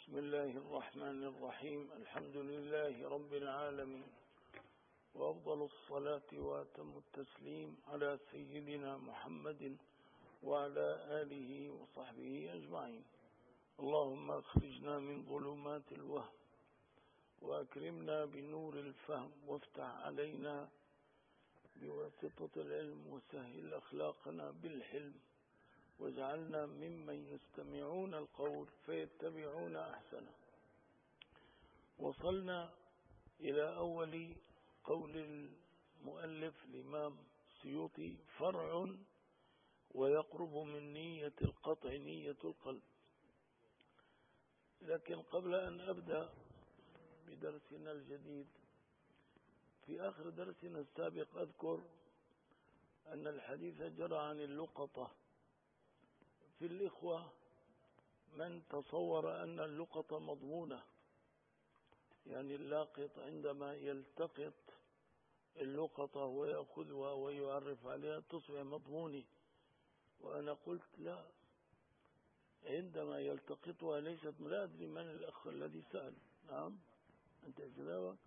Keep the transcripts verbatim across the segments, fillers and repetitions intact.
بسم الله الرحمن الرحيم. الحمد لله رب العالمين، وأفضل الصلاة وأتم التسليم على سيدنا محمد وعلى آله وصحبه أجمعين. اللهم أخرجنا من ظلمات الوهم وأكرمنا بنور الفهم، وافتح علينا بواسطة العلم، وسهل أخلاقنا بالحلم، واجعلنا ممن يستمعون القول فيتبعون أحسنه. وصلنا إلى أول قول المؤلف الإمام السيوطي: فرع ويقرب من نية القطع نية القلب. لكن قبل أن أبدأ بدرسنا الجديد، في آخر درسنا السابق أذكر أن الحديث جرى عن اللقطة. في الإخوة من تصور أن اللقطة مضمونة، يعني اللاقط عندما يلتقط اللقطة ويأخذها ويعرف عليها تصبح مضمونة، وأنا قلت لا، عندما يلتقطها ليست. لا أدري من الأخ الذي سأل. نعم أنت جاوبك.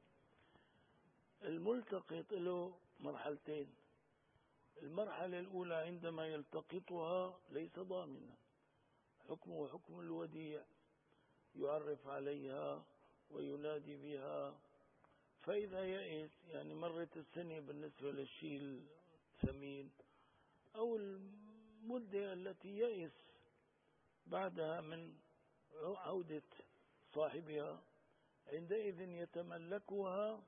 الملتقط له مرحلتين. المرحلة الأولى عندما يلتقطها ليس ضامنا، حكمه حكم الوديع، يعرف عليها وينادي بها. فإذا يئس، يعني مرت السنة بالنسبة للشيء الثمين، أو المدة التي يئس بعدها من عودة صاحبها، عندئذ يتملكها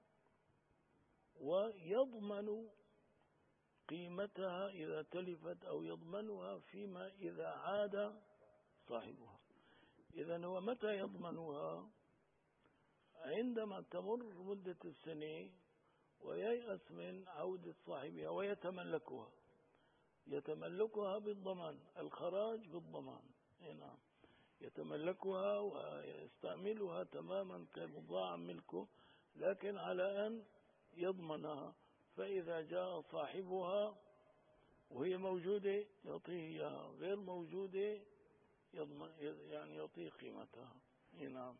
ويضمن قيمتها إذا تلفت، أو يضمنها فيما إذا عاد صاحبها. إذن هو متى يضمنها؟ عندما تمر مدة السنة وييأس من عودة صاحبها ويتملكها. يتملكها بالضمان، الخراج بالضمان. نعم، يتملكها ويستعملها تماما كبضاعة ملكه، لكن على أن يضمنها. فإذا جاء صاحبها وهي موجودة يعطيه إياها، غير موجودة يضمن، يعني يعطيه قيمتها. نعم.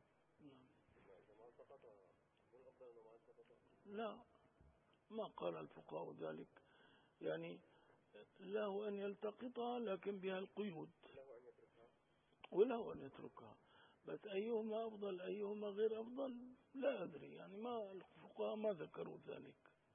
لا، ما قال الفقهاء ذلك، يعني له أن يلتقطها لكن بها القيود، وله أن يتركها. بس أيهما أفضل أيهما غير أفضل لا أدري، يعني ما الفقهاء ما ذكروا ذلك.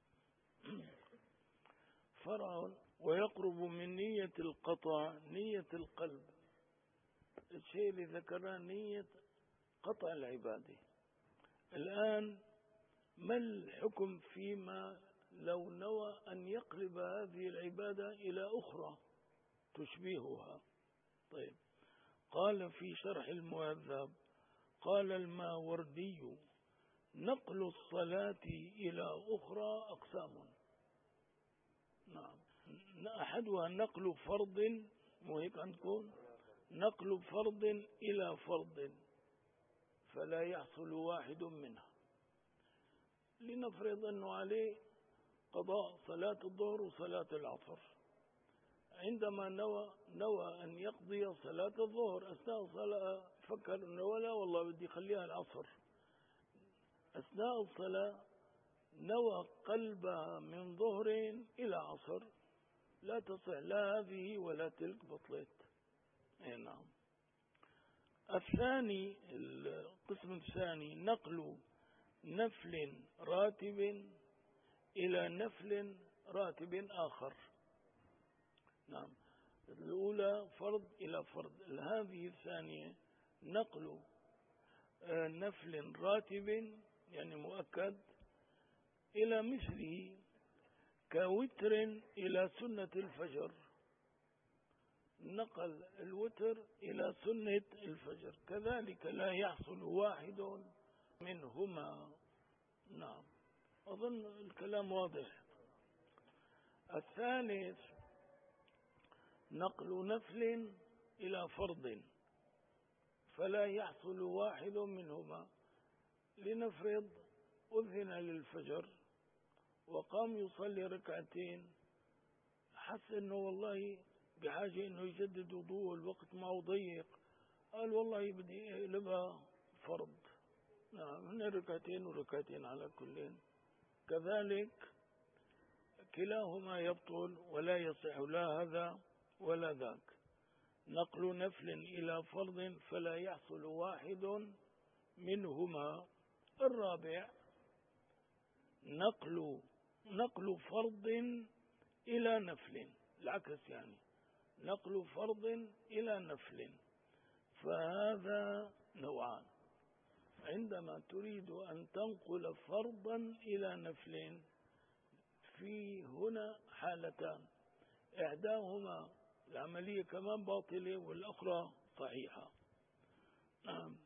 فرع ويقرب من نية القطع نية القلب. الشيء اللي ذكرناه نية قطع العبادة. الآن ما الحكم فيما لو نوى أن يقلب هذه العبادة إلى أخرى تشبهها؟ طيب، قال في شرح المهذب، قال الماوردي: نقل الصلاة إلى أخرى أقسام. نعم، أحدها نقل فرض، وهيك عندكم نقل فرض إلى فرض فلا يحصل واحد منها. لنفرض أنه عليه قضاء صلاة الظهر وصلاة العصر. عندما نوى نوى أن يقضي صلاة الظهر، أثناء الصلاة فكر أنه لا والله بدي خليها العصر. أثناء الصلاة نوى قلبها من ظهر إلى عصر، لا تصح لا هذه ولا تلك، بطلت. اي نعم. الثاني، القسم الثاني، نقل نفل راتب إلى نفل راتب آخر. نعم، الأولى فرض إلى فرض، هذه الثانية نقل نفل راتب يعني مؤكد إلى مثله، كوتر إلى سنة الفجر. نقل الوتر إلى سنة الفجر، كذلك لا يحصل واحد منهما. نعم، أظن الكلام واضح. الثالث نقل نفل إلى فرض فلا يحصل واحد منهما. لنفرض أذن للفجر وقام يصلي ركعتين، حس أنه والله بحاجة أنه يجدد وضوء، الوقت معه ضيق، قال والله بدي اقلبها فرض، نعم من ركعتين وركعتين على كلين، كذلك كلاهما يبطل ولا يصح لا هذا ولا ذاك. نقل نفل إلى فرض فلا يحصل واحد منهما. الرابع نقل نقل فرض إلى نفل، العكس يعني نقل فرض إلى نفل، فهذا نوعان. عندما تريد أن تنقل فرضا إلى نفل في هنا حالتان، إحداهما العملية كمان باطلة والأخرى صحيحة. نعم.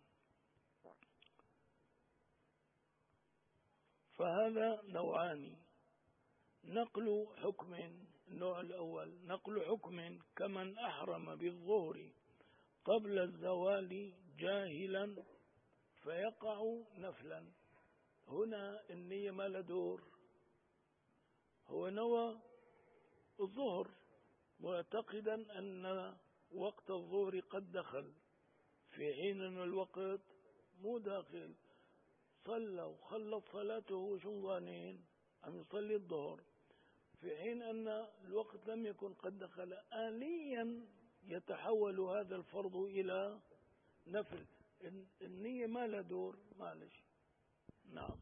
فهذا نوعان. نقل حكم، النوع الأول نقل حكم كمن أحرم بالظهر قبل الزوال جاهلا فيقع نفلا. هنا النية ما لها دور، هو نوى الظهر معتقدا أن وقت الظهر قد دخل، في حين أن الوقت مو داخل. صلى وخلص صلاته وشو ظانين عم يصلي الظهر، في حين أن الوقت لم يكن قد دخل. آليا يتحول هذا الفرض إلى نفل، النية ما لها دور معلش. نعم.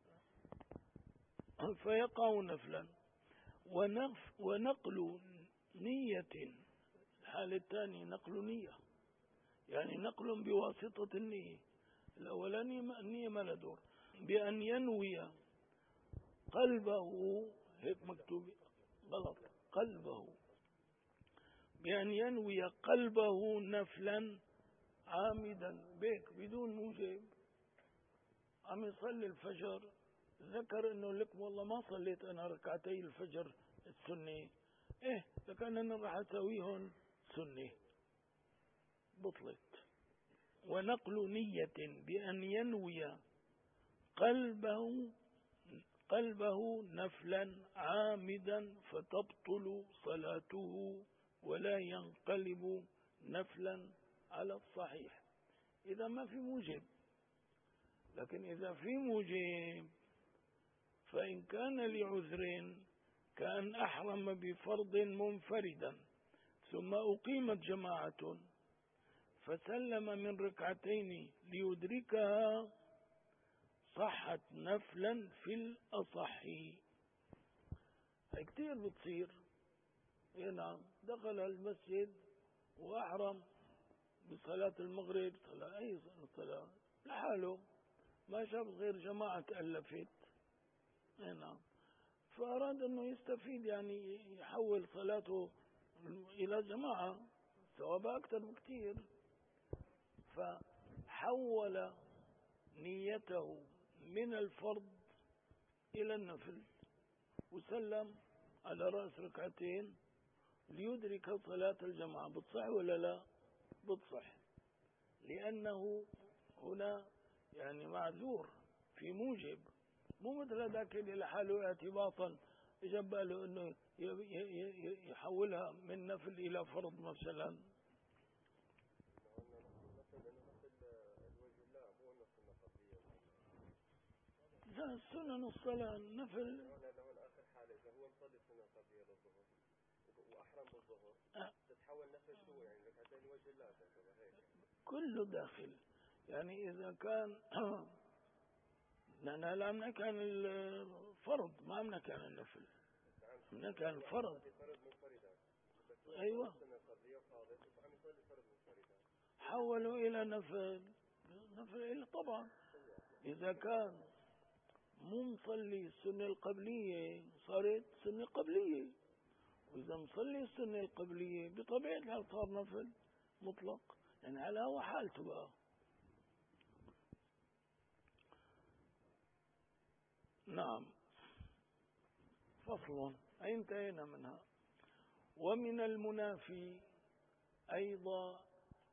فيقع نفلا. ونف ونقل نية، الحالة الثانية نقل نية، يعني نقل بواسطة النية. الأولاني النية ما لها دور، بأن ينوي قلبه، هيك مكتوب غلط، قلبه، بأن ينوي قلبه نفلا عامدا بيك بدون موجب. عم يصلي الفجر، ذكر انه لك والله ما صليت انا ركعتي الفجر السنة، ايه لكن انا راح اسويهم سنة، بطلت. ونقل نية بأن ينوي قلبه قلبه نفلا عامدا فتبطل صلاته ولا ينقلب نفلا على الصحيح إذا ما في موجب. لكن إذا في موجب فإن كان لعذر كأن أحرم بفرض منفردا ثم أقيمت جماعة فسلم من ركعتين ليدركها صحت نفلا في الأصح. هي كتير بتصير. نعم، دخل المسجد وأحرم بصلاة المغرب، صلاة أي صلاة لحاله، ما شاف غير جماعة تألفت. نعم، فأراد أنه يستفيد، يعني يحول صلاته إلى جماعة ثوابها أكثر بكتير، فحول نيته من الفرض إلى النفل وسلم على رأس ركعتين ليدرك صلاة الجماعة. بتصح ولا لا؟ بتصح، لأنه هنا يعني معذور في موجب، مو مثل ذاك اللي لحاله اعتباطا جباله انه يحولها من نفل الى فرض مثلا. لا، سنن الصلاة نفل. اخر حاله اذا هو مصلي سنة قبلية للظهر واحرم بالظهر أه. تتحول نفل شو يعني ركعتين وجه الله هيك كله داخل. يعني اذا كان نحن هلا عم كان الفرض، ما عم كان النفل، عم كان الفرض. ايوه، حولوا الى نفل. نفل طبعا اذا كان مو مصلي السنة القبلية صارت سنة قبلية، وإذا مصلي السنة القبلية بطبيعة الحال صار نفل مطلق، يعني على هو حالته بقى. نعم. فصل، أي انتهينا منها. ومن المنافي أيضا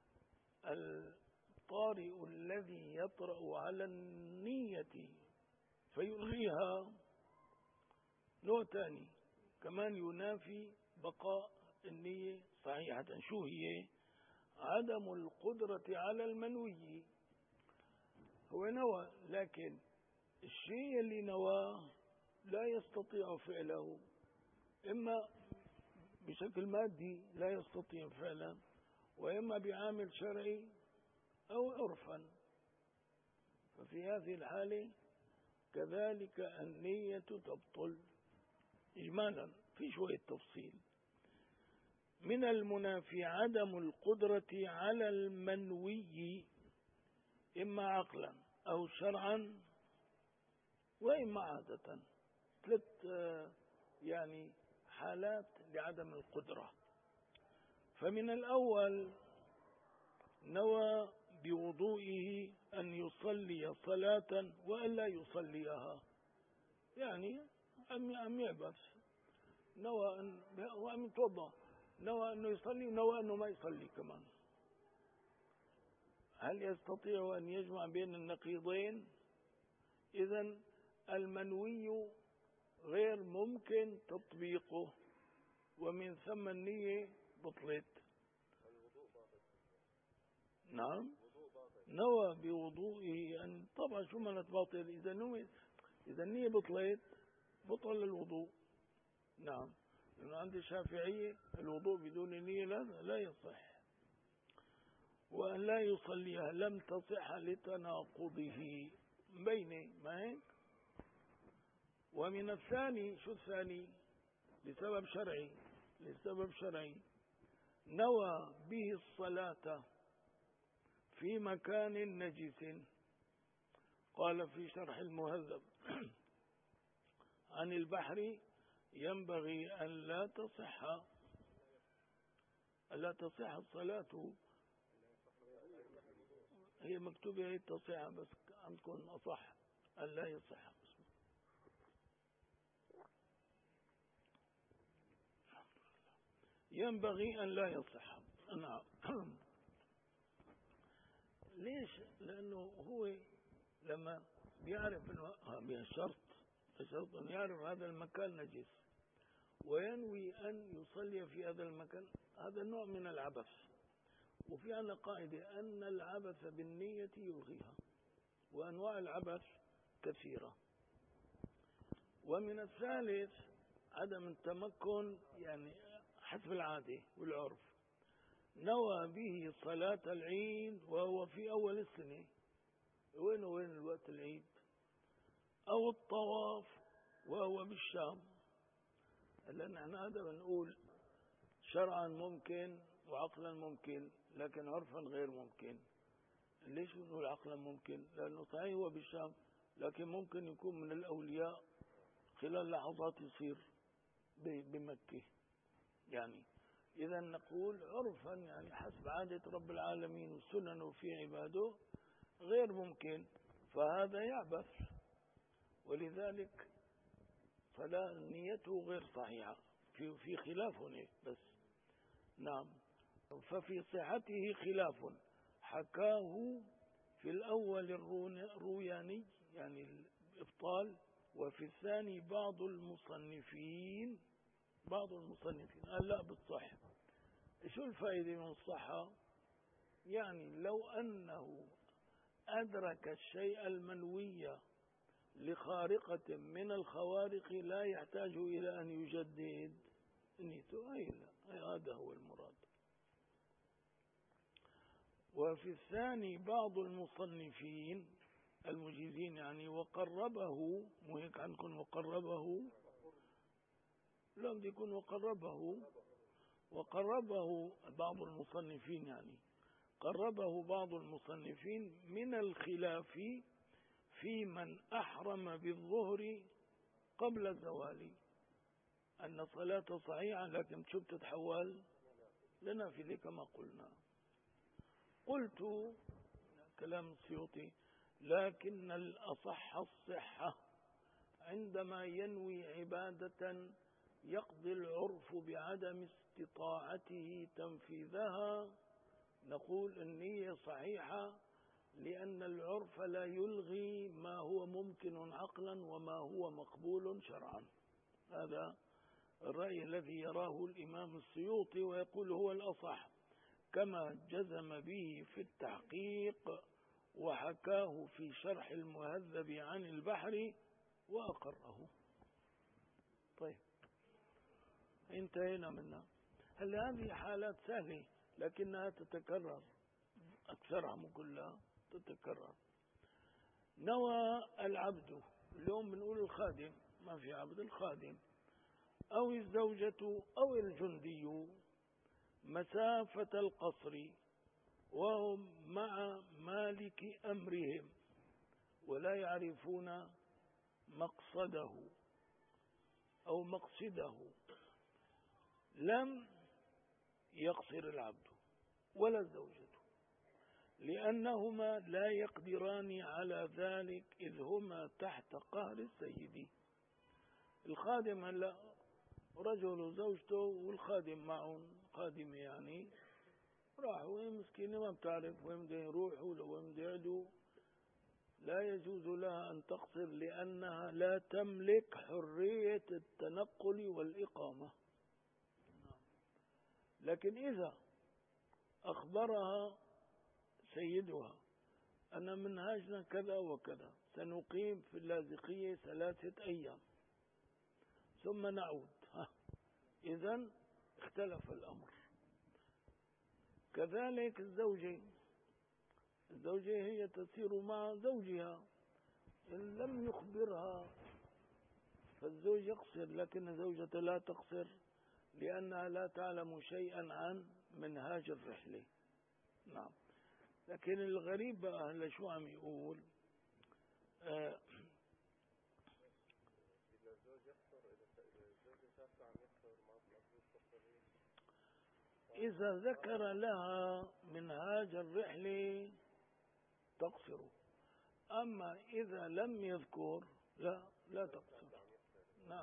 الطارئ الذي يطرأ على النية فيلغيها، نوع ثاني كمان ينافي بقاء النية صحيحة. شو هي؟ عدم القدرة على المنوي. هو نوى، لكن الشيء اللي نواه لا يستطيع فعله، إما بشكل مادي لا يستطيع فعله، وإما بعامل شرعي أو عرفا. ففي هذه الحالة كذلك النية تبطل. إجمالا في شوية تفصيل. من المنافي عدم القدرة على المنوي إما عقلا أو شرعا وإما عادة. ثلاث يعني حالات لعدم القدرة. فمن الأول نوى بوضوئه أن يصلي صلاة وألا يصليها، يعني أم يعبث، نوى أن وأم يتوضأ، نوى أنه يصلي ونوى أنه ما يصلي كمان. هل يستطيع أن يجمع بين النقيضين؟ إذن المنوي غير ممكن تطبيقه، ومن ثم النية بطلت. نعم، نوى بوضوئه أن طبعا شو معنى باطل؟ إذا نوى، إذا النية بطلت بطل الوضوء. نعم، لأنه عند الشافعية الوضوء بدون نية لا, لا يصح. وأن لا يصليها لم تصح لتناقضه بينه، ما هيك؟ ومن الثاني، شو الثاني؟ لسبب شرعي، لسبب شرعي نوى به الصلاة في مكان نجس. قال في شرح المهذب عن البحر ينبغي أن لا تصح ألا تصح الصلاة. هي مكتوبة هي تصح، بس عندكم أصح أن لا يصح. ينبغي أن لا يصح. نعم. ليش؟ لأنه هو لما بيعرف أنه بشرط بشرط أن يعرف هذا المكان نجس وينوي أن يصلي في هذا المكان، هذا نوع من العبث. وفي عندنا قاعدة أن العبث بالنية يلغيها، وأنواع العبث كثيرة. ومن الثالث عدم التمكن، يعني حسب العادة والعرف. نوى به صلاة العيد وهو في أول السنة، وين وين الوقت العيد؟ أو الطواف وهو بالشام. لأن احنا هذا بنقول شرعا ممكن وعقلا ممكن، لكن عرفا غير ممكن. ليش بنقول عقلا ممكن؟ لأنه صحيح هو بالشام، لكن ممكن يكون من الأولياء خلال لحظات يصير بمكة. يعني إذا نقول عرفا، يعني حسب عادة رب العالمين وسننه في عباده غير ممكن، فهذا يعبث، ولذلك فلا نيته غير صحيحة. في في خلاف هنا بس. نعم. ففي صحته خلاف حكاه في الأول الروياني، يعني الإبطال، وفي الثاني بعض المصنفين بعض المصنفين قال لا بالصح. شو الفائدة من الصحة؟ يعني لو أنه أدرك الشيء المنوي لخارقة من الخوارق لا يحتاج إلى أن يجدد نيته. أي لا، هذا هو المراد. وفي الثاني بعض المصنفين المجيزين، يعني وقربه، مو هيك عندكم وقربه؟ لا، بده يكون وقربه وقربه بعض المصنفين، يعني قربه بعض المصنفين من الخلاف في من أحرم بالظهر قبل الزوال، أن صلاة صحيحة لكن شو بتتحول لنافلة كما قلنا. قلت كلام السيوطي: لكن الأصح الصحة عندما ينوي عبادة يقضي العرف بعدم استطاعته تنفيذها، نقول النية صحيحة، لأن العرف لا يلغي ما هو ممكن عقلا وما هو مقبول شرعا. هذا الرأي الذي يراه الإمام السيوطي ويقول هو الأصح. كما جزم به في التحقيق وحكاه في شرح المهذب عن البحر وأقره. طيب انتهينا منها. هل هذه حالات سهلة لكنها تتكرر، أكثرها مو كلها تتكرر. نوى العبد، اليوم بنقول الخادم، ما في عبد، الخادم أو الزوجة أو الجندي مسافة القصر وهم مع مالك أمرهم ولا يعرفون مقصده أو مقصده، لم يقصر العبد ولا الزوجة، لأنهما لا يقدران على ذلك إذ هما تحت قهر السيد. الخادم هلا رجل وزوجته والخادم معهم، خادمة يعني، راحوا وين مسكينة ما بتعرف وين بده يروحوا لو وين بده يعدوا، لا يجوز لها أن تقصر لأنها لا تملك حرية التنقل والإقامة. لكن إذا أخبرها سيدها أن منهاجنا كذا وكذا، سنقيم في اللاذقية ثلاثة أيام ثم نعود، إذن اختلف الأمر. كذلك الزوجة، الزوجة هي تسير مع زوجها، إن لم يخبرها فالزوج يقصر، لكن الزوجة لا تقصر لأنها لا تعلم شيئا عن منهاج الرحلة. نعم. لكن الغريب بقى هلا شو عم يقول؟ آه إذا ذكر لها منهاج الرحلة تقصر، أما إذا لم يذكر لا لا تقصر. نعم.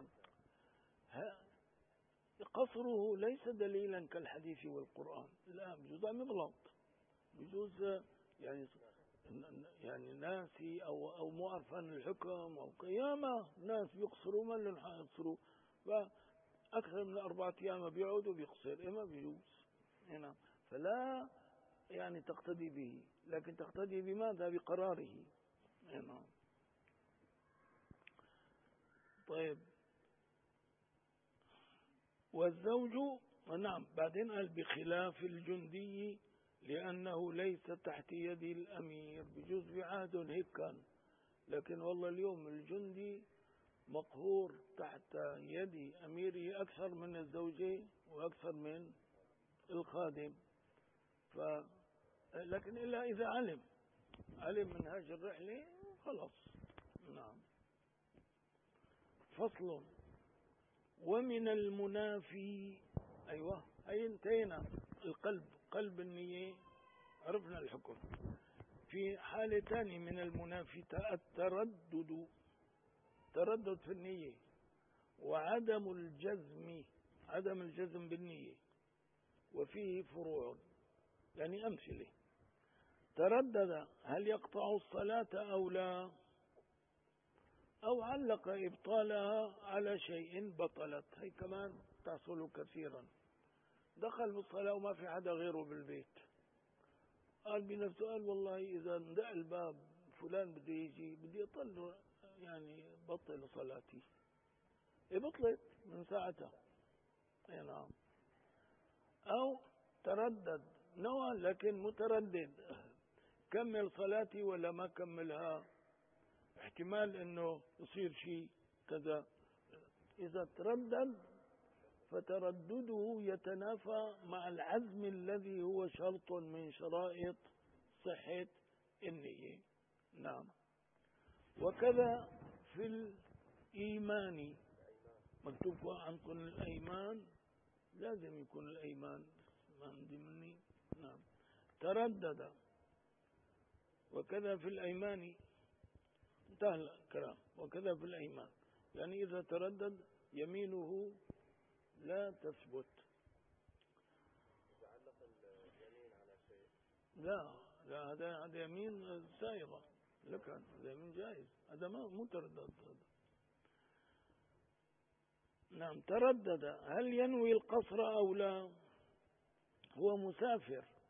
قصره ليس دليلا كالحديث والقرآن. لا، بجوز عم يغلط، بجوز يعني يعني ناسي أو أو مو عرفان الحكم أو قيامة، ناس بيقصروا ما لهم حق يقصروا، فأكثر من أربعة أيام بيقعدوا بيقصر، إيه ما بيجوز هنا. فلا يعني تقتدي به، لكن تقتدي بماذا؟ بقراره هنا. طيب، والزوج، نعم، بعدين قال بخلاف الجندي لأنه ليس تحت يد الأمير. بجوز بعهد هيك كان، لكن والله اليوم الجندي مقهور تحت يد أميره أكثر من الزوجة وأكثر من الخادم. ف لكن إلا إذا علم علم منهاج الرحلة خلاص. نعم. فصل. ومن المنافي، أيوة هي انتهينا. القلب، قلب النية عرفنا الحكم. في حالة ثانية من المنافي التردد، تردد في النية وعدم الجزم، عدم الجزم بالنية، وفيه فروع. يعني أمثلة: تردد هل يقطع الصلاة أو لا، أو علق إبطالها على شيء بطلت، هي كمان تحصل كثيرا. دخل بالصلاة وما في حدا غيره بالبيت، قال بنفسه، قال والله إذا اندق الباب فلان بده يجي بدي أطل يعني بطل صلاتي، إيه بطلت من ساعتها. أي نعم. أو تردد، نوى لكن متردد، كمل صلاتي ولا ما كملها، احتمال انه يصير شيء كذا. اذا تردد فتردده يتنافى مع العزم الذي هو شرط من شرائط صحة النية. نعم. وكذا في الإيمان، مكتوب عندكم الأيمان، لازم يكون الأيمان ما عندي مني. نعم. تردد. وكذا في الأيمان، انتهى الكلام. وكذا في الأيمان، يعني إذا تردد يمينه لا تثبت. تعلق اليمين على شيء، لا لا، هذا هذا يمين سائغة لك، هذا يمين جائز، هذا ما مو تردد. نعم. تردد هل ينوي القصر أو لا، هو مسافر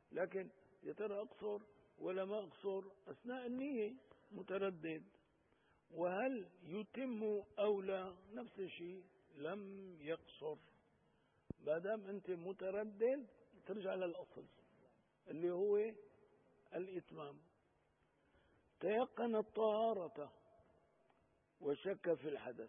لكن يا ترى أقصر ولا ما أقصر أثناء النية متردد. وهل يتم أو لا نفس الشيء، لم يقصر. ما دام أنت متردد ترجع للأصل اللي هو الإتمام. تيقن الطهارة وشك في الحدث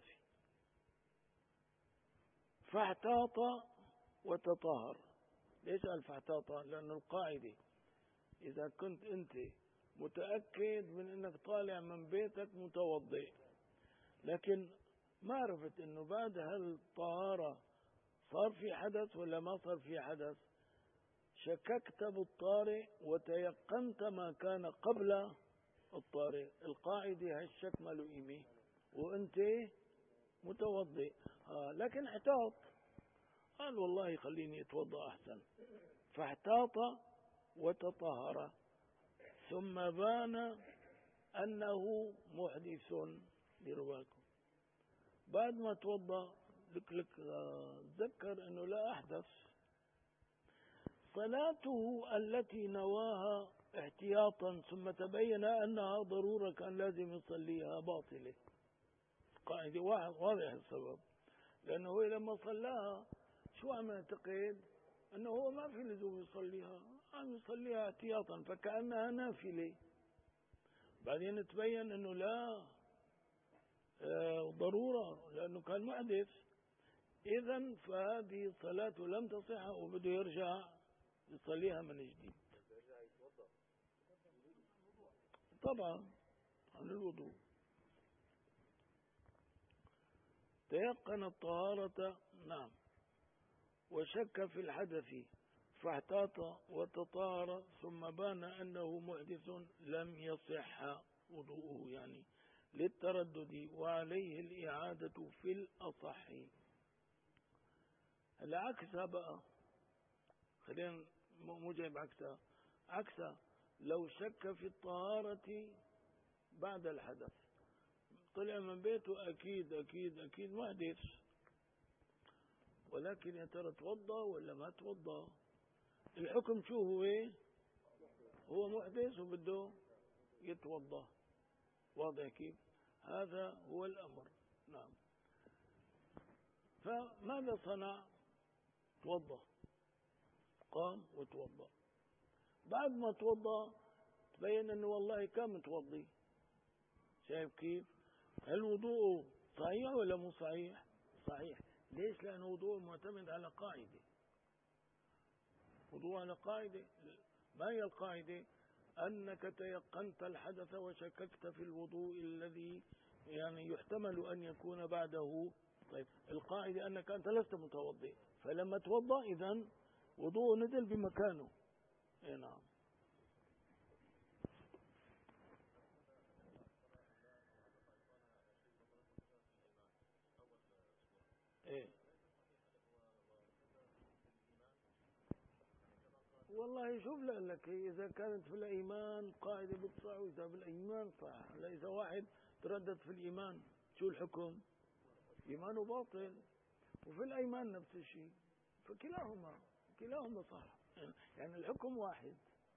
فاحتاط وتطهر. ليش قال فاحتاط؟ لأن القاعدة إذا كنت أنت متأكد من أنك طالع من بيتك متوضئ، لكن ما عرفت أنه بعد هالطهارة صار في حدث ولا ما صار في حدث، شككت بالطارئ وتيقنت ما كان قبل الطارئ، القاعدة هالشك ما له قيمة وأنت متوضئ. آه لكن احتاط، قال والله خليني اتوضأ أحسن، فاحتاط وتطهر ثم بان أنه محدث. لرواكم بعد ما توضأ لك لك تذكر أنه لا أحدث. صلاته التي نواها احتياطا ثم تبين أنها ضرورة كان لازم يصليها باطلة. قاعدة واضح السبب، لأنه هو لما صلاها شو عم يعتقد؟ أنه هو ما في لزوم يصليها، عم يصليها احتياطا فكأنها نافلة. بعدين تبين أنه لا آه ضرورة لأنه كان محدث. إذن فهذه صلاته لم تصح وبده يرجع يصليها من جديد. طبعا عن الوضوء. تيقن الطهارة نعم وشك في الحدث فاحتاط وتطهر ثم بان أنه محدث لم يصح وضوءه، يعني للتردد وعليه الإعادة في الأصح. هلا عكسها بقى، خلينا مو جايب عكسها، عكسها لو شك في الطهارة بعد الحدث، طلع من بيته أكيد أكيد أكيد محدث، ولكن يا ترى توضأ ولا ما توضأ؟ الحكم شو هو؟ هو محدث وبده يتوضأ. واضح كيف؟ هذا هو الأمر. نعم. فماذا صنع؟ توضأ، قام وتوضأ. بعد ما توضأ تبين أنه والله كان متوضي. شايف كيف؟ هل وضوءه صحيح ولا مو صحيح؟ صحيح. ليش؟ لأن وضوءه معتمد على قاعدة. وضوء على قاعدة. ما هي القاعدة؟ أنك تيقنت الحدث وشككت في الوضوء الذي يعني يحتمل أن يكون بعده. طيب القاعدة أنك أنت لست متوضئ، فلما توضأ إذن وضوء نزل بمكانه. إيه نعم. إيه والله شوف لك إذا كانت في الإيمان قاعدة بتصح وإذا في الإيمان صح. لا إذا واحد تردد في الإيمان شو الحكم؟ إيمانه باطل. وفي الأيمان نفس الشيء، فكلاهما كلاهما صح، يعني الحكم واحد.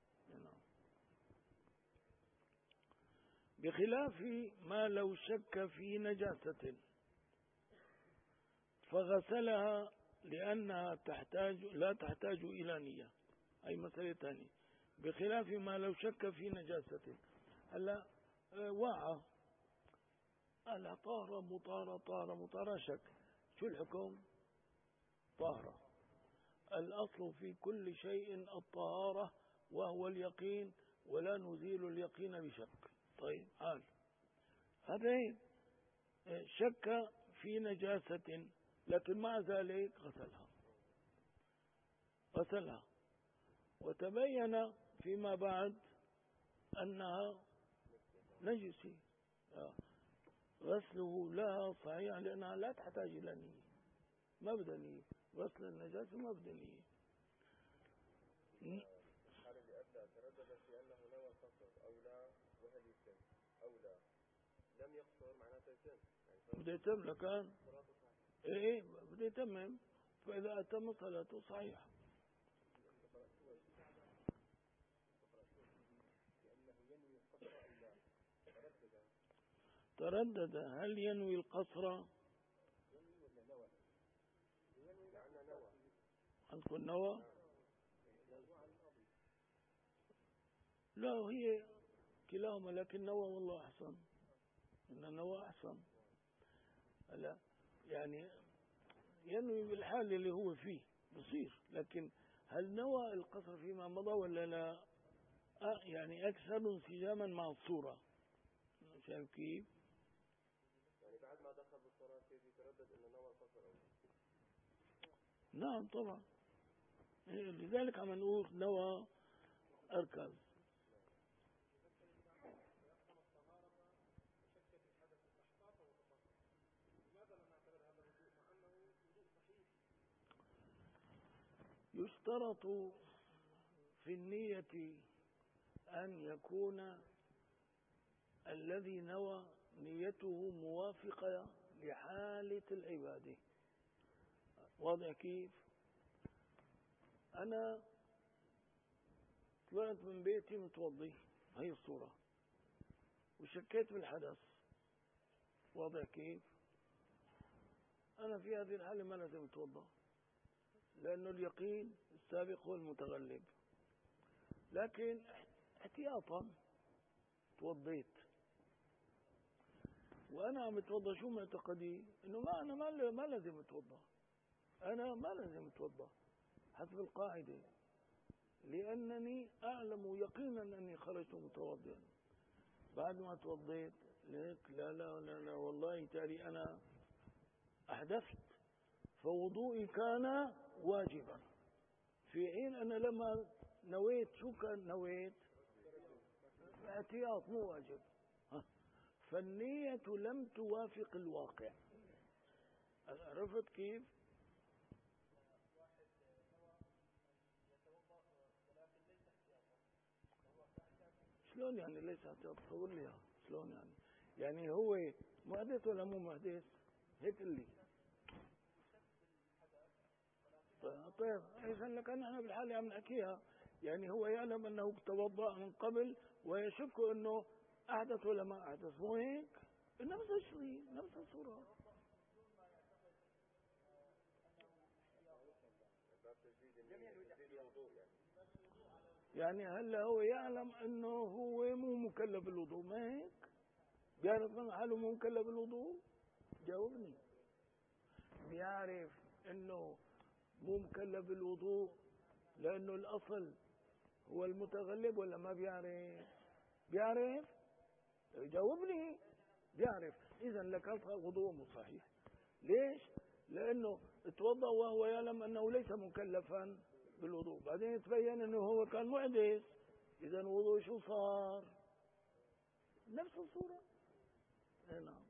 بخلاف ما لو شك في نجاسة فغسلها لأنها تحتاج لا تحتاج إلى نية. أي مسألة ثانية. بخلاف ما لو شك في نجاسة. هلا واعى هلا طهرة مطهرة طهرة مطهرة شك، شو الحكم؟ طهرة. الأصل في كل شيء الطهارة وهو اليقين، ولا نزيل اليقين بشك. طيب حال هذا شك في نجاسة لكن مع ذلك غسلها غسلها وتبين فيما بعد أنها نجسة، غسله لها صحيح لأنها لا تحتاج إلى نية، ما بدها نية. غسل النجاسة ما بدها نية. الحالة اللي قبلها تردد في أنه نوى قصر أو لا وهل يتم أو لا لم يقصر معناته يتم، يعني بده يتم لكان إيه بده يتمم، فإذا أتم صلاته صحيحة. تردد هل ينوي القصر؟ عندكم نوى؟ لا هي كلاهما، لكن نوى والله أحسن، إن نوى أحسن. لا يعني ينوي بالحال اللي هو فيه بصير، لكن هل نوى القصر فيما مضى ولا لا؟ أه يعني أكثر انسجاما مع الصورة. شايف كيف؟ يعني بعد ما دخل بالصلاة يتردد إنه نوى القصر أو نعم طبعا، لذلك عم نقول نوى أركز. يشترط في النية أن يكون الذي نوى نيته موافقة لحالة العبادة. واضح كيف؟ أنا طلعت من بيتي متوضي، هي الصورة، وشكيت بالحدث. واضح كيف؟ أنا في هذه الحالة ما لازم أتوضأ، لأنه اليقين السابق هو المتغلب. لكن احتياطا توضيت، وأنا عم أتوضأ شو معتقدي؟ إنه ما أنا ما ما لازم أتوضأ، أنا ما لازم أتوضأ حسب القاعدة، لأنني أعلم يقينا أني خرجت متوضئا. بعد ما توضيت لك لا لا لا لا والله تالي أنا أحدثت، فوضوئي كان واجبا، في حين أنا لما نويت شو كان نويت؟ احتياط مو واجب. فالنية لم توافق الواقع. عرفت كيف؟ شلون يعني ليس احتياط؟ قول لي شلون يعني؟ يعني هو محدث ولا مو محدث؟ هيك اللي طيب إذا لك نحن بالحالة عم نحكيها، يعني هو يعلم أنه توضأ من قبل ويشك أنه أحدث ولا ما أحدث، مو هيك؟ نفس الشيء، نفس الصورة. يعني هلا هو يعلم أنه هو مو مكلف بالوضوء، ما هيك؟ بيعرف من حاله مو مكلف بالوضوء؟ جاوبني. بيعرف أنه مو مكلف بالوضوء لأنه الأصل هو المتغلب ولا ما بيعرف؟ بيعرف؟ جاوبني. بيعرف. إذا لك وضوء مو صحيح. ليش؟ لأنه توضأ وهو يعلم أنه ليس مكلفا بالوضوء، بعدين يتبين أنه هو كان محدث، إذا الوضوء شو صار؟ نفس الصورة. نعم.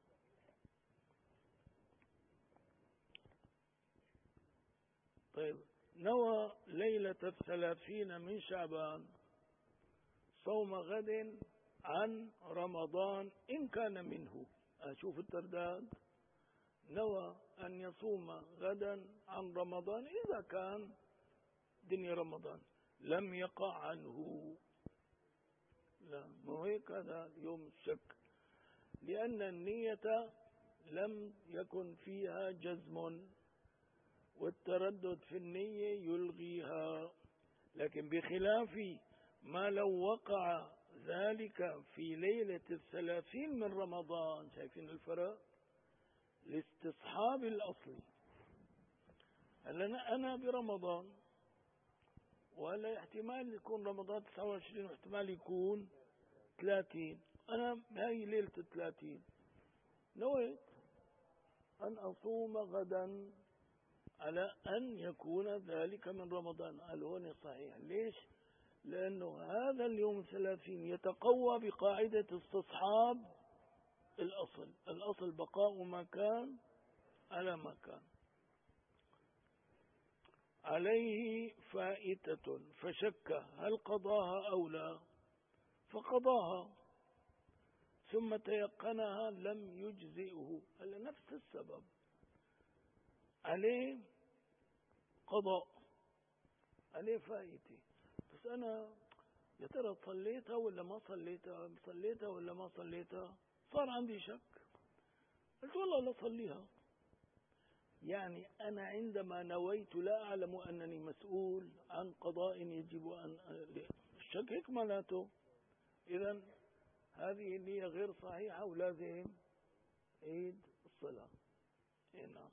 طيب نوى ليلة الثلاثين من شعبان صوم غد عن رمضان إن كان منه. أشوف الترداد. نوى أن يصوم غدا عن رمضان إذا كان دنيا رمضان، لم يقع عنه. لا مو هيك، هذا يوم الشك، لأن النية لم يكن فيها جزم، والتردد في النية يلغيها. لكن بخلاف ما لو وقع ذلك في ليلة الثلاثين من رمضان، شايفين الفرق؟ لاستصحاب الأصل. هلا أنا برمضان، وهلا احتمال يكون رمضان تسعة وعشرين واحتمال يكون ثلاثين، أنا هاي ليلة الثلاثين نويت أن أصوم غدا على أن يكون ذلك من رمضان. قال هون صحيح. ليش؟ لأنه هذا اليوم الثلاثين يتقوى بقاعدة استصحاب الأصل، الأصل بقاء ما كان على ما كان. عليه فائتة فشك هل قضاها أو لا، فقضاها ثم تيقنها لم يجزئه. هلا نفس السبب، عليه قضاء، عليه فائتة، بس أنا يا ترى صليتها ولا ما صليتها؟ صليتها ولا ما صليتها؟ صار عندي شك، قلت والله لا صليها. يعني أنا عندما نويت لا أعلم أنني مسؤول عن قضاء يجب أن الشك هيك معناته. إذا هذه النية غير صحيحة ولازم عيد الصلاة. إيه نعم.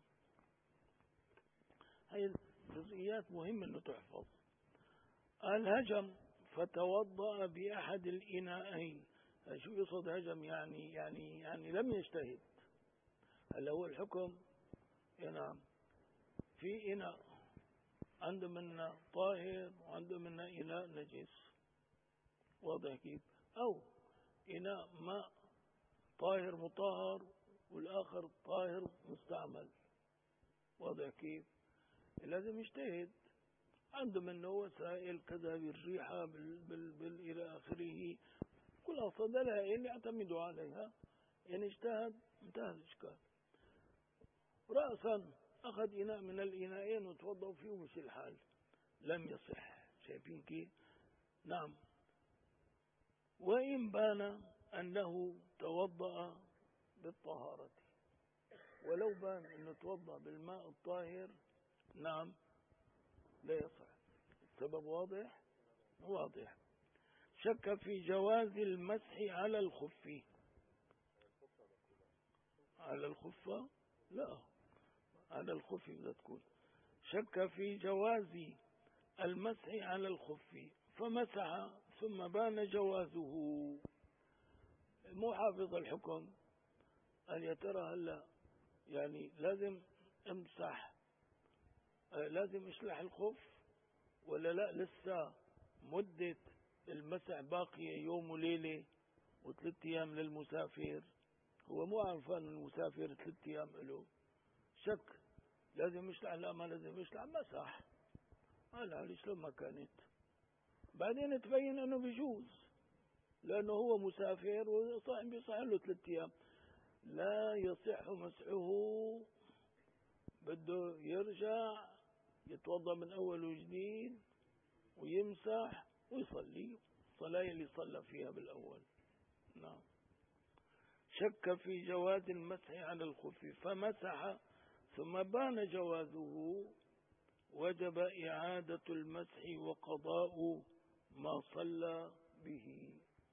هاي الجزئيات مهم أنه تحفظ. الهجم فتوضأ بأحد الإناءين. شو يقصد هجم؟ يعني يعني يعني لم يجتهد. هلا هو الحكم نعم في إناء عنده منا طاهر وعنده منا إناء نجس، واضح كيف؟ أو إناء ماء طاهر مطهر والآخر طاهر مستعمل، واضح كيف؟ لازم يجتهد. عنده منه وسائل كذا بالريحة بال بال بال إلى آخره، كلها دلائل يعتمدوا عليها. يعني اجتهد انتهى الإشكال. رأسا أخذ إناء من الإناءين وتوضأ فيه ومشي الحال، لم يصح. شايفين كيف؟ نعم. وإن بان أنه توضأ بالطهارة، ولو بان أنه توضأ بالماء الطاهر نعم لا يصح. السبب واضح؟ واضح. شك في جواز المسح على الخف. على الخفة؟ لا، على الخف بدها تكون. شك في جواز المسح على الخف فمسح ثم بان جوازه. مو حافظ الحكم قال يا ترى هلا يعني لازم امسح، آه لازم اشلح الخف ولا لا، لسه مدة المسح باقية يوم وليلة وثلاث ايام للمسافر. هو مو عارفان المسافر ثلاث ايام له، شك لازم يشلح لا ما لازم يشلح، مسح قال علي شلون ما كانت. بعدين تبين انه بيجوز لانه هو مسافر وصاحب بيصح له ثلاث ايام. لا يصح مسحه، بده يرجع يتوضا من اول وجديد ويمسح ويصلي الصلاة اللي صلى فيها بالاول. نعم. شك في جواز المسح على الخف فمسح ثم بان جوازه وجب إعادة المسح وقضاء ما صلى به.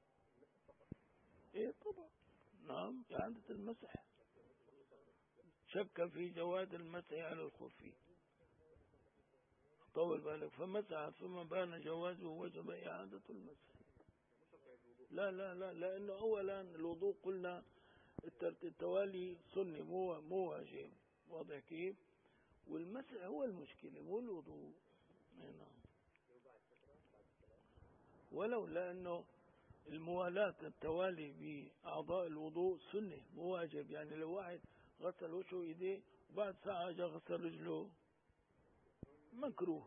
إيه طبعا. نعم إعادة المسح. شك في جواز المسح على الخف طول بالك فمسح ثم بان جوازه وجب إعادة المسح. لا لا لا لأنه أولا الوضوء قلنا التوالي سني مو مو واجب، واضح كيف؟ والمسح هو المشكلة مو الوضوء. نعم. ولو لأنه الموالاة التوالي بأعضاء الوضوء سنة مو واجب. يعني لو واحد غسل وجهه وإيديه وبعد ساعة جاء غسل رجله مكروه.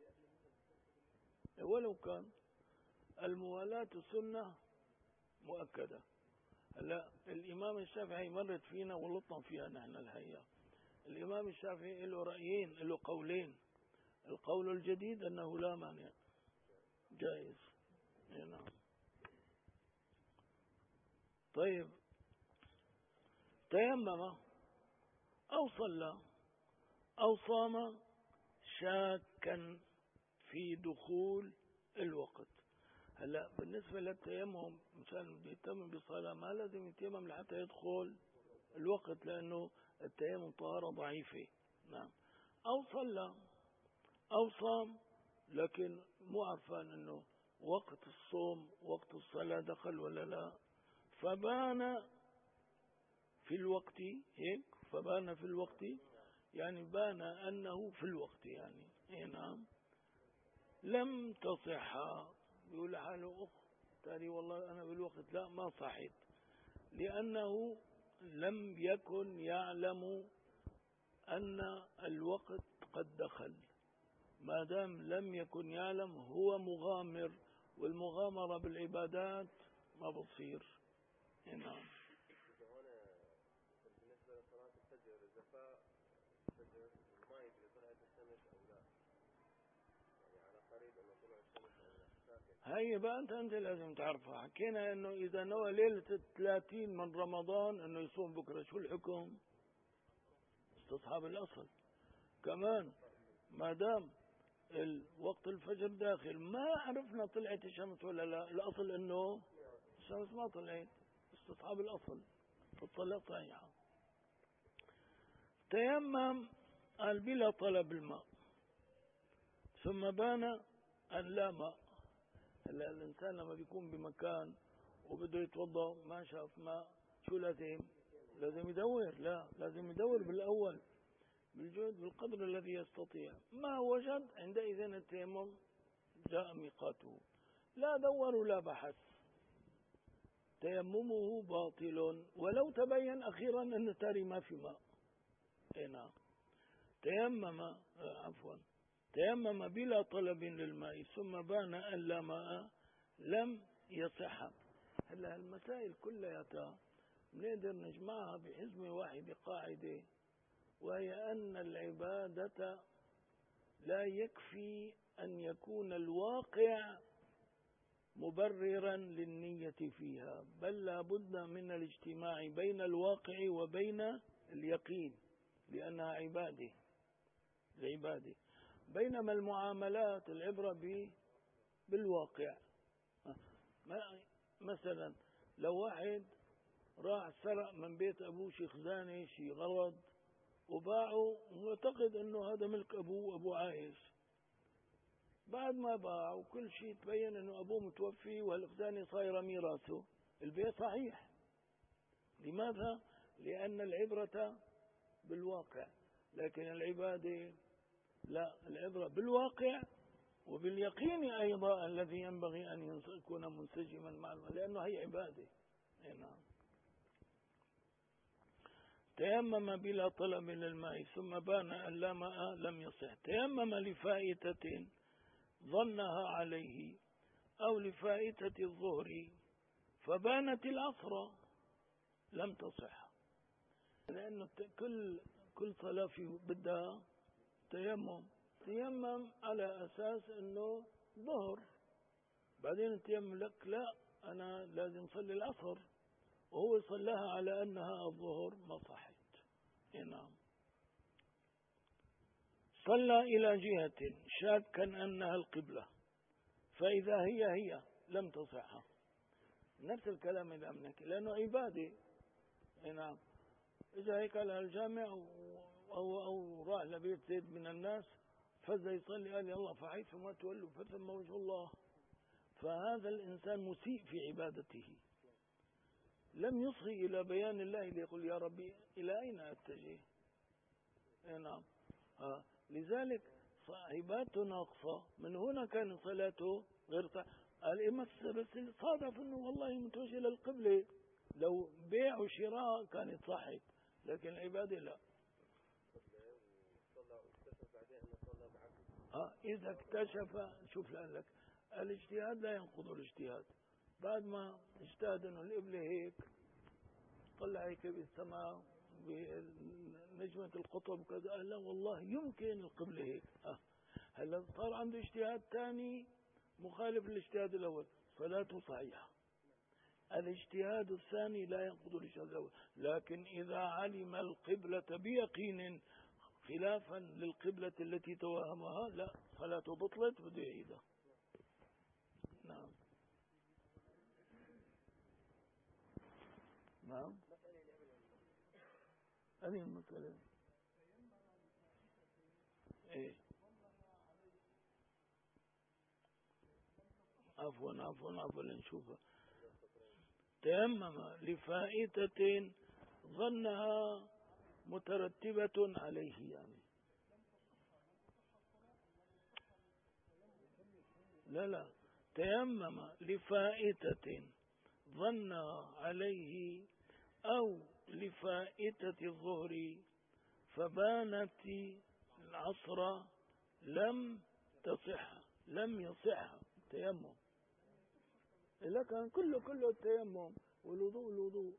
ولو كان الموالاة سنة مؤكدة. هلا الإمام الشافعي مرت فينا ولطنا فيها نحن الحقيقة. الإمام الشافعي له رأيين، له قولين. القول الجديد أنه لا مانع، جائز. نعم. طيب تيمم أو صلى أو صام شاكا في دخول الوقت. هلا بالنسبة للتيمم مشان بده يتيمم بالصلاة ما لازم يتيمم لحتى يدخل الوقت لأنه التيمم طهارة ضعيفة. نعم. أو صلى أو صام لكن مو عارفان أنه وقت الصوم وقت الصلاة دخل ولا لا، فبان في الوقت هيك، فبان في الوقت يعني بان أنه في الوقت يعني. إيه نعم. لم تصح. يقول لحاله أخ تالي والله أنا بالوقت لا ما صحيت، لأنه لم يكن يعلم أن الوقت قد دخل. ما دام لم يكن يعلم هو مغامر، والمغامرة بالعبادات ما بتصير. نعم. بالنسبة لصلاة الفجر إذا فاء الفجر ما يدري طلعت الشمس أو لا، يعني على قريب أنه طلع الشمس أو لا، هي بقى أنت أنت لازم تعرفها. حكينا إنه إذا نوى ليلة الثلاثين من رمضان إنه يصوم بكرة، شو الحكم؟ استصحاب الأصل. كمان ما دام وقت الفجر داخل ما عرفنا طلعت الشمس ولا لا، الأصل إنه الشمس ما طلعت، استصحاب الأصل، فالصلاة صحيحة. تيمم قال بلا طلب الماء، ثم بان أن لا ماء. هلا الإنسان لما بيكون بمكان وبده يتوضأ ما شاف ماء، شو لازم؟ لازم يدور. لا، لازم يدور بالأول بالجهد بالقدر الذي يستطيع. ما وجد عندئذ التيمم جاء ميقاته، لا دور ولا بحث، تيممه باطل ولو تبين أخيرا أن تاري ما في ماء. اي نعم. تيمم عفوا تيمم بلا طلب للماء ثم بان أن لا ماء لم يصح. هلا المسائل كلها بنقدر نجمعها بحزمة واحدة قاعدة، وهي أن العبادة لا يكفي أن يكون الواقع مبررا للنية فيها، بل لا بد من الاجتماع بين الواقع وبين اليقين، لأنها عبادة العبادة. بينما المعاملات العبرة بالواقع. مثلا لو واحد راح سرق من بيت أبوه شي خزانة شي غرض وباعه ومعتقد أنه هذا ملك أبوه، أبوه عايش، بعد ما باع وكل شيء تبين أنه أبوه متوفي والخزانة صايرة ميراثه، البيع صحيح. لماذا؟ لأن العبرة بالواقع، لكن العبادة لا، العبرة بالواقع وباليقين أيضا الذي ينبغي أن يكون منسجما مع الماء، لأنه هي عبادة. نعم. تيمم بلا طلب للماء ثم بان أن لا ماء لم يصح. تيمم لفائتة ظنها عليه أو لفائتة الظهر فبانت العصر لم تصح، لأنه كل كل صلاة في بدها تيمم. تيمم على أساس أنه ظهر، بعدين تيمم لك لا أنا لازم صلي العصر، وهو صلاها على أنها الظهر ما صحت. نعم. صلى إلى جهة شاكا أنها القبلة فإذا هي هي لم تصح. نفس الكلام اللي أمنك، لأنه عبادة. نعم. إذا هيك على الجامع أو, أو راح لبيت زيد من الناس فإذا يصلي قال الله فحيث ما تولوا فثم وجه الله، فهذا الإنسان مسيء في عبادته، لم يصغي إلى بيان الله ليقول يا ربي إلى أين أتجه. نعم. آه. لذلك عبادته ناقصة، من هنا كان صلاته غير صحيحة. الإمام بس صادف أنه والله متوجه للقبلة، لو بيع وشراء كانت صحت، لكن العبادة لا. آه. إذا اكتشف، شوف لك الاجتهاد لا ينقض الاجتهاد. بعد ما اجتهد أنه القبلة هيك، طلع هيك بالسماء بنجمة القطب وكذا، قال لا والله يمكن القبلة هيك. آه. هلا صار عنده اجتهاد ثاني مخالف للاجتهاد الأول، صلاته صحيحة. الاجتهاد الثاني لا ينقض الاجتهاد الأول، لكن إذا علم القبلة بيقين خلافا للقبلة التي توهمها لا، صلاته بطلت بده يعيدها. نعم. نعم. هذه المسألة. ايه عفوا عفوا عفوا نشوفها. تيمم لفائتة ظنها مترتبة عليه، يعني لا لا تيمم لفائتة ظنها عليه أو لفائتة الظهر فبانت العصر لم تصح، لم يصح التيمم. إلا كان كله كله التيمم والوضوء الوضوء.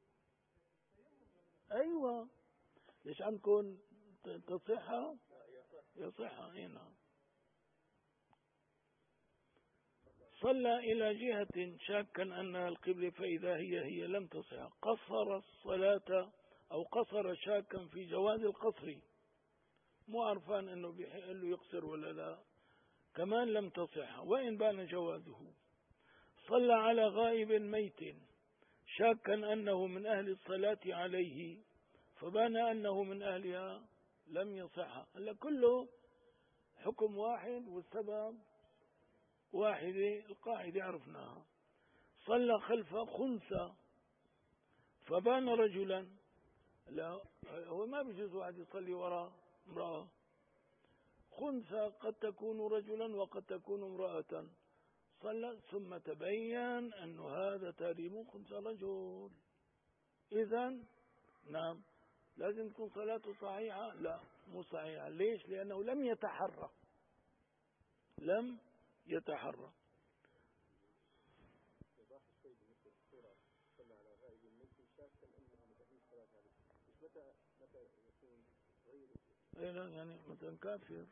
أيوة، ليش عندكم تصح؟ يصح هنا. صلى إلى جهة شاكا أنها القبلة فإذا هي هي لم تصح، قصر الصلاة أو قصر شاكا في جواز القصر، مو عرفان أنه بيحق له يقصر ولا لا، كمان لم تصح وإن بان جوازه. صلى على غائب ميت شاكا أنه من أهل الصلاة عليه فبان أنه من أهلها لم يصح. هلا كله حكم واحد والسبب واحدة، القاعدة عرفناها. صلى خلف خنثى فبان رجلا، لا هو ما بيجوز واحد يصلي وراء امرأة، خنثى قد تكون رجلا وقد تكون امرأة، صلى ثم تبين أن هذا تاريم خنثى رجل، إذن نعم لازم تكون صلاته صحيحة؟ لا مو صحيحة. ليش؟ لأنه لم يتحرى، لم يتحرى. يعني مثلا كافر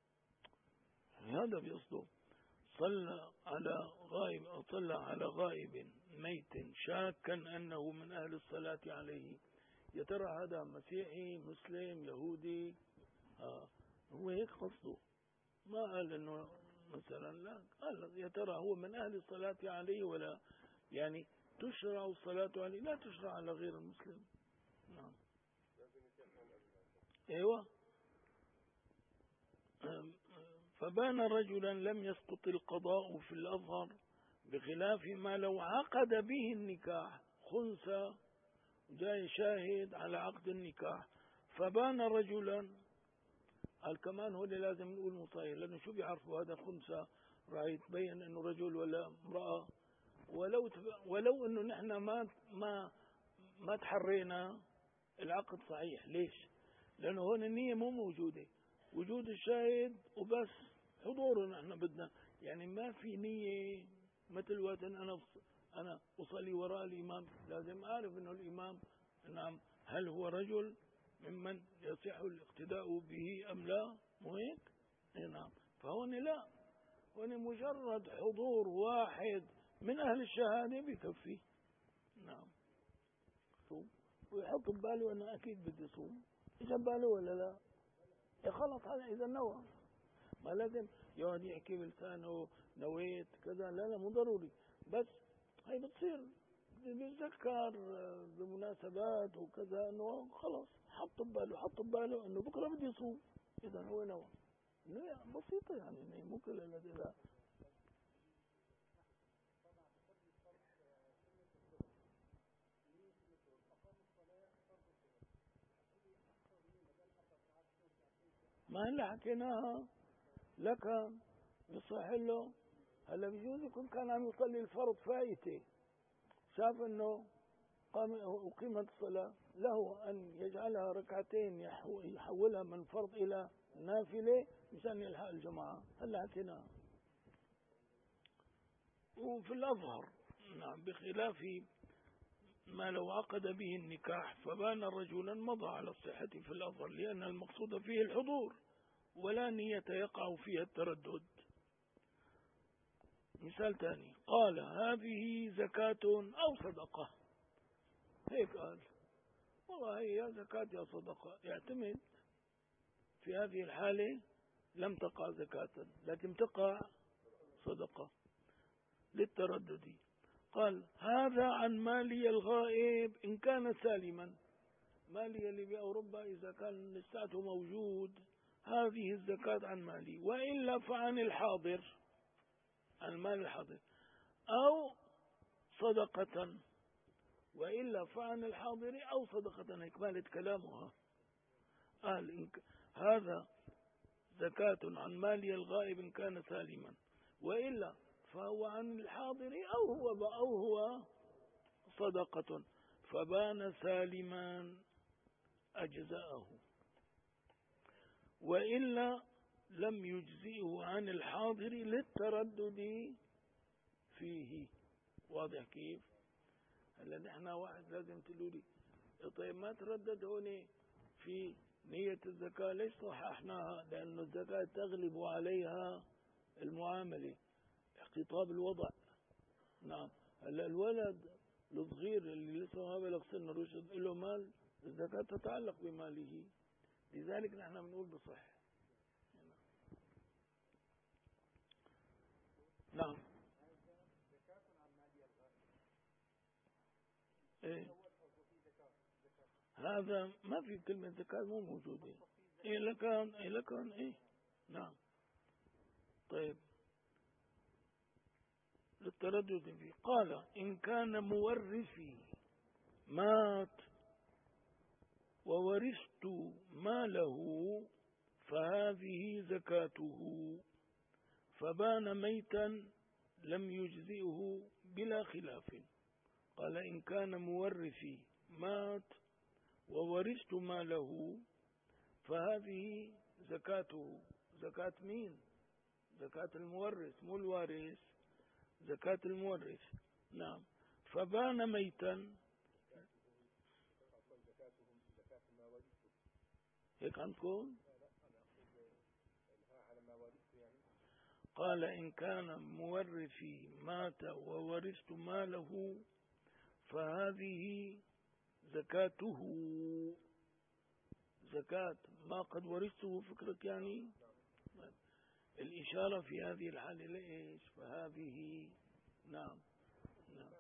هذا بيصدق. صلى على غائب أو صلى على غائب ميت شاكا أنه من أهل الصلاة عليه، يا ترى هذا مسيحي مسلم يهودي؟ آه هو هيك قصده، ما قال انه مثلا، لا قال يا ترى هو من اهل الصلاة عليه ولا، يعني تشرع الصلاة عليه لا تشرع على غير المسلم. نعم ايوه. فبان رجلا لم يسقط القضاء في الأظهر بخلاف ما لو عقد به النكاح، خنثى جاي شاهد على عقد النكاح فبان رجلا، قال كمان هو اللي لازم نقول مصير، لأنه شو بيعرفوا هذا خنثى راح يتبين انه رجل ولا امرأة. ولو تب... ولو انه نحن ما ما ما تحرينا العقد صحيح. ليش؟ لأنه هون النية مو موجودة، وجود الشاهد وبس حضوره نحن بدنا، يعني ما في نية مثل وقت أنا أنا أصلي وراء الإمام لازم أعرف أنه الإمام نعم هل هو رجل ممن يصح الاقتداء به أم لا، مو هيك؟ نعم. فهون لا، هون مجرد حضور واحد من أهل الشهادة بكفي. نعم. ويحط بباله أنا أكيد بدي صوم، إيش بباله ولا لا؟ يا خلص هذا إذا نوى، ما لازم يقعد يحكي بلسانه نويت كذا، لا لا مو ضروري، بس هي بتصير بيتذكر بمناسبات وكذا انه خلص حط بباله حط بباله انه بكره بدي يصوم، اذا هو نوى. بسيطه يعني مو كل الادله. ما هلا حكيناها لك بصح له. هلا بجوز يكون كان عم يصلي الفرض فايته، شاف انه قام أقيمت الصلاة، له أن يجعلها ركعتين يحولها من فرض إلى نافلة مشان يلحق الجماعة. هلا حكيناها. وفي الأظهر نعم بخلاف ما لو عقد به النكاح فبان رجلا مضى على الصحة في الأظهر، لأن المقصود فيه الحضور ولا نية يقع فيها التردد. مثال ثاني، قال هذه زكاة أو صدقة، هيك قال والله هي يا زكاة يا صدقة، يعتمد. في هذه الحالة لم تقع زكاة لكن تقع صدقة للتردد. قال هذا عن مالي الغائب إن كان سالما، مالي اللي بأوروبا إذا كان لساته موجود هذه الزكاة عن مالي، وإلا فعن الحاضر، عن المال الحاضر، أو صدقة، وإلا فعن الحاضر أو صدقة، إكمالة كلامها. قال إنك هذا زكاة عن مالي الغائب إن كان سالما، وإلا فهو عن الحاضر أو هو أو هو صدقة، فبان سالما أجزاءه، وإلا لم يجزئه عن الحاضر للتردد فيه. واضح كيف؟ هلا نحن واحد لازم تقولوا لي طيب ما تردد هون في نية الزكاة، ليش صححناها؟ لأن الزكاة تغلب عليها المعاملة. اختطاب الوضع. نعم. هلا الولد الصغير اللي لسه ما بلغ سن الرشد له مال، الزكاة تتعلق بماله، لذلك نحن بنقول بصح. نعم. إيه؟ هذا ما في كلمة زكاة مو موجودة. إيه لكان إيه لكان إيه. نعم. طيب للتردد فيه قال إن كان مورثي مات وورثت ماله فهذه زكاته، فبان ميتا لم يجزئه بلا خلاف. قال إن كان مورثي مات وورثت ماله فهذه زكاته. زكاة مين؟ زكاة المورث مو الوارث، زكاة المورث. نعم. فبان ميتا، هيك عندكم؟ قال إن كان مورثي مات وورثت ماله فهذه زكاته، زكاة ما قد ورثته. فكرك يعني الإشارة في هذه الحالة لإيش؟ فهذه. نعم. نعم.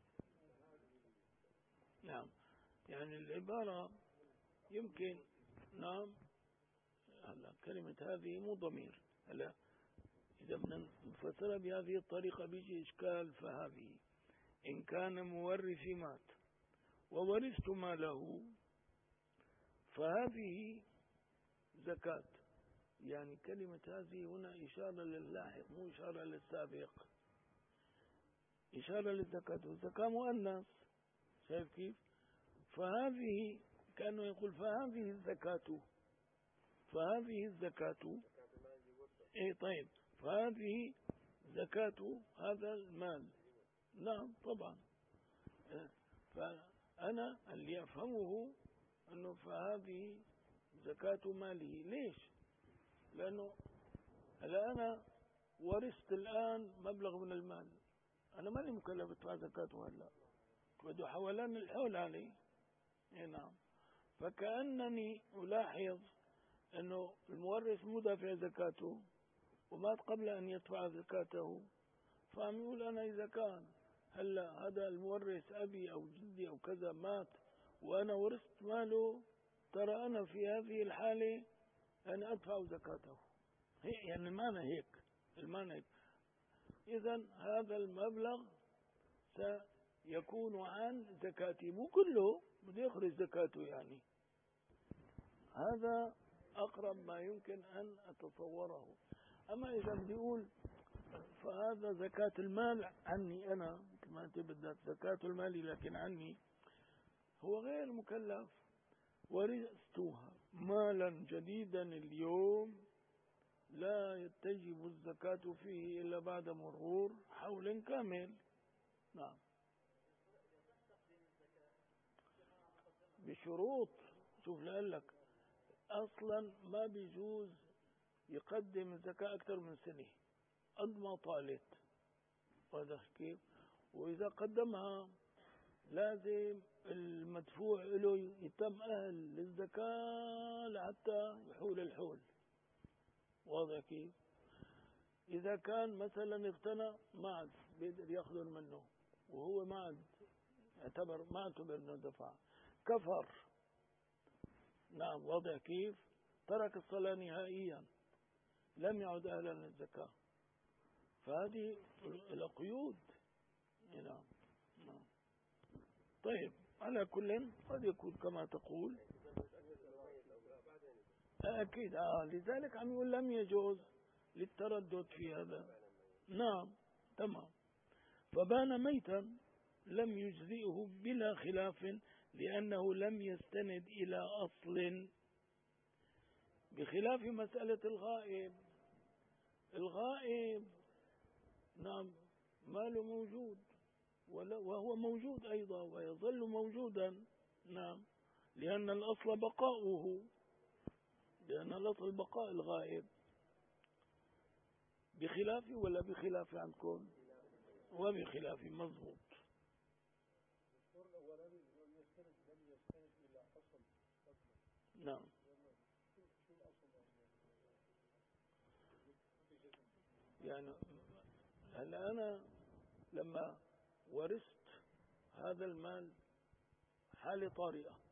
نعم. يعني العبارة يمكن. نعم. هلا كلمة هذه مو ضمير. هلا إذا بنفسرها بهذه الطريقة بيجي إشكال. فهذه إن كان مورثي مات وورثت ماله فهذه زكاة. يعني كلمة هذه هنا إشارة للاحق مو إشارة للسابق، إشارة للزكاة، والزكاة مؤنث. شايف كيف؟ فهذه كأنه يقول فهذه الزكاة، فهذه الزكاة. إيه طيب، فهذه زكاة هذا المال. نعم طبعا. فأنا اللي أفهمه أنه فهذه زكاة ماله. ليش؟ لأنه هلا أنا ورثت الآن مبلغ من المال، أنا ماني مكلف أدفع زكاته. هلا بده حولان الحول علي. إيه نعم. فكأنني ألاحظ أنه المورث مو دافع زكاته ومات قبل أن يدفع زكاته، فعم يقول أنا إذا كان هلا هذا المورث أبي أو جدي أو كذا مات وأنا ورثت ماله، ترى أنا في هذه الحالة أنا أدفع زكاته. هي يعني المعنى هيك، المعنى هيك. إذا هذا المبلغ سيكون عن زكاتي، مو كله بده يخرج زكاته. يعني هذا أقرب ما يمكن أن أتصوره. أما إذا بدي أقول فهذا زكاة المال عني أنا، كما أنت بدك زكاة المال لكن عني، هو غير مكلف. ورثتها مالا جديدا اليوم لا تجب الزكاة فيه إلا بعد مرور حول كامل. نعم. بشروط. شوف لقلك أصلا ما بيجوز يقدم الزكاة أكثر من سنة قد ما طالت. هذا كيف؟ وإذا قدمها لازم المدفوع له يتم أهل للزكاة لحتى يحول الحول. واضح كيف؟ إذا كان مثلا اقتنى معد بيقدر يأخذ منه وهو معد يعتبر ما اعتبر انه دفع، كفر. نعم. واضح كيف؟ ترك الصلاة نهائيا، لم يعد أهلا للزكاة. فهذه القيود. نعم. نعم. طيب على كل قد يكون كما تقول. أكيد. آه لذلك عم يقول لم يجوز للتردد في هذا. نعم تمام. فبان ميتا لم يجزئه بلا خلاف لأنه لم يستند إلى أصل، بخلاف مسألة الغائب. الغائب نعم ماله موجود وهو موجود أيضا ويظل موجودا. نعم. لأن الأصل بقاؤه، لأن الأصل بقاء الغائب. بخلافي ولا بخلافي عندكم؟ وبخلافي مضبوط. نعم. يعني هلا أنا لما ورثت هذا المال حالة طارئة،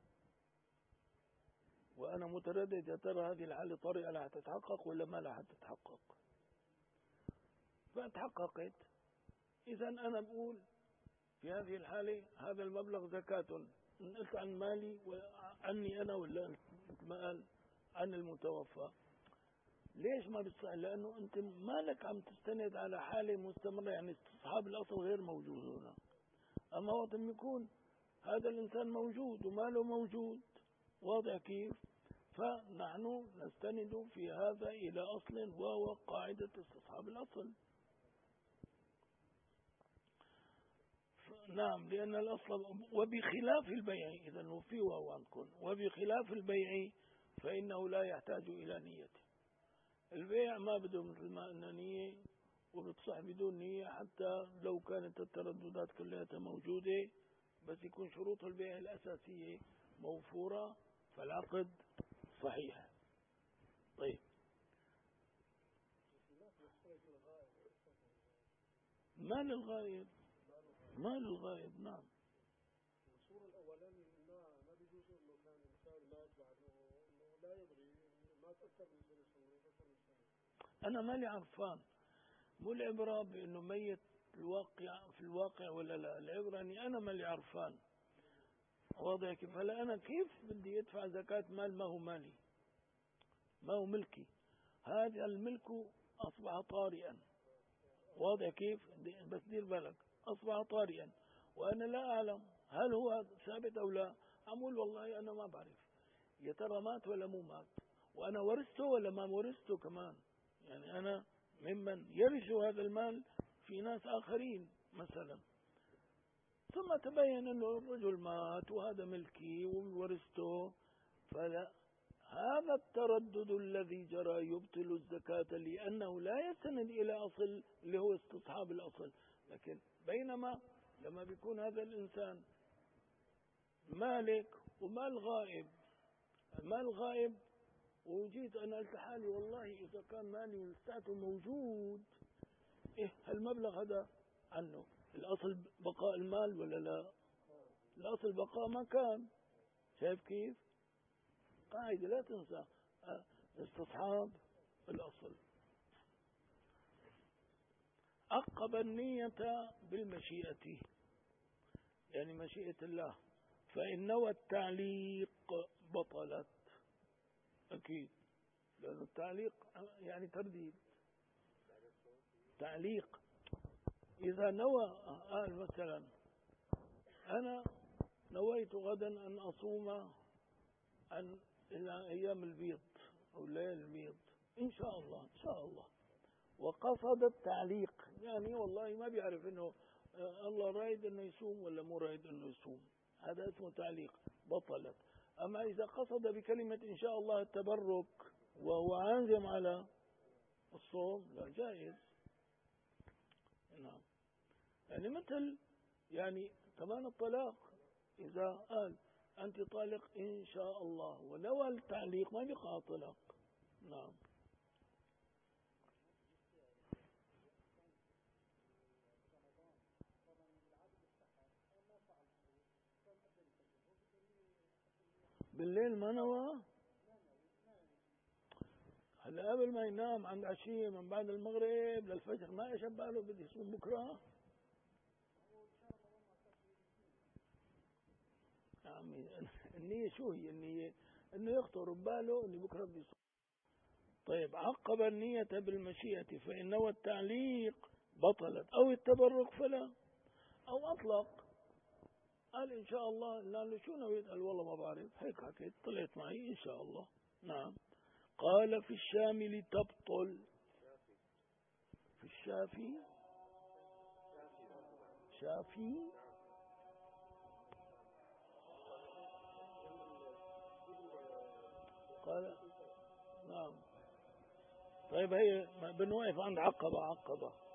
وأنا متردد يا ترى هذه الحالة طارئة لا تتحقق ولا ما لا تتحقق، فتحققت. إذا أنا بقول في هذه الحالة هذا المبلغ زكاة. قلت عن مالي وعني أنا ولا ما قال عن المتوفى. ليش ما بتصح؟ لأنه أنت مالك عم تستند على حالة مستمرة، يعني أصحاب الأصل غير موجودون. أما وقت ما يكون هذا الإنسان موجود وماله موجود، واضح كيف؟ فنحن نستند في هذا إلى أصل وهو قاعدة استصحاب الأصل. نعم، لأن الأصل وبخلاف البيع، إذا وفي وهو عندكم وبخلاف البيع فإنه لا يحتاج إلى نيته. البيع ما بده مثل ما قلنا نية، وبتصح بدون نية حتى لو كانت الترددات كلها موجودة، بس يكون شروط البيع الأساسية موفورة فالعقد صحيح. طيب، مال الغائب، مال الغائب. نعم. الصورة الأولانية ما ما بيجوز إنه كان إنسان مات بعد إنه لا يدري ما تأثر من سنة. أنا مالي عرفان، مو العبرة بأنه ميت الواقع في الواقع ولا لا، العبرة أني أنا مالي عرفان. واضح كيف؟ هلا أنا كيف بدي أدفع زكاة مال ما هو مالي، ما هو ملكي؟ هذا الملك أصبح طارئا. واضح كيف؟ بس دير بالك، أصبح طارئا وأنا لا أعلم هل هو ثابت أو لا. أقول والله أنا ما بعرف يا ترى مات ولا مو مات، وأنا ورثته ولا ما ورثته كمان. يعني أنا ممن يرث هذا المال في ناس آخرين مثلا، ثم تبين أنه الرجل مات وهذا ملكي وورثته. فلا، هذا التردد الذي جرى يبطل الزكاة، لأنه لا يستند إلى أصل اللي هو استصحاب الأصل. لكن بينما لما بيكون هذا الإنسان مالك ومال غائب، مال غائب وجيت أنا قلت حالي والله إذا كان مالي لساته موجود، إيه هالمبلغ هذا عنه، الأصل بقاء المال ولا لا؟ الأصل بقاء ما كان. شايف كيف؟ قاعدة لا تنسى، استصحاب الأصل. عقب النية بالمشيئة، يعني مشيئة الله، فإن نوى التعليق بطلت. أكيد، لأن التعليق يعني ترديد. تعليق إذا نوى، قال مثلا أنا نويت غدا أن أصوم عن إلى أيام البيض أو ليالي البيض إن شاء الله إن شاء الله، وقصد التعليق، يعني والله ما بيعرف إنه الله رايد إنه يصوم ولا مو رايد إنه يصوم، هذا اسمه تعليق، بطلت. أما إذا قصد بكلمة إن شاء الله التبرك وهو عازم على الصوم لا، جائز. نعم، يعني مثل يعني كمان الطلاق، إذا قال أنت طالق إن شاء الله ونوى التعليق ما بيقع طلاق. نعم. بالليل ما نوى، هلا قبل ما ينام عند عشية من بعد المغرب للفجر ما يشب باله بده يصوم بكرة. يا عمي النية شو هي النية؟ انه يخطر بباله انه بكرة بده يصوم. طيب، عقب النية بالمشيئة فإن نوى التعليق بطلت، أو التبرك فلا، أو أطلق قال إن شاء الله، قال شو نويت؟ قال والله ما بعرف، هيك حكيت طلعت معي إن شاء الله. نعم. قال في الشامل تبطل. في الشافي شافي قال نعم. طيب هي بنوقف عند عقبة عقبة